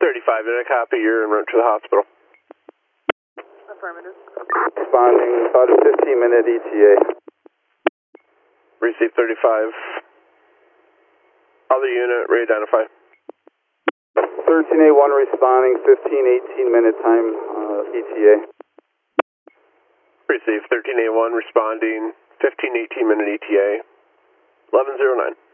35, did I copy? You're en route to the hospital. Affirmative. Responding about a 15-minute ETA. Receive 35. Other unit, re-identify. 13A1 responding, 15-18-minute time ETA. Receive 13A1 responding, 15-18 minute ETA, 1109.